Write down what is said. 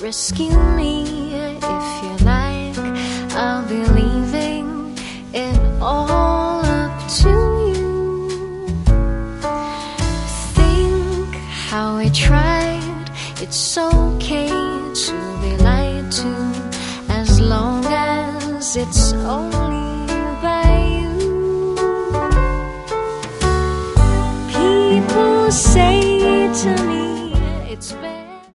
Rescue me if you like. I'll be leaving it all up to you. Think how we tried. It's okay to be lied to as long as it's only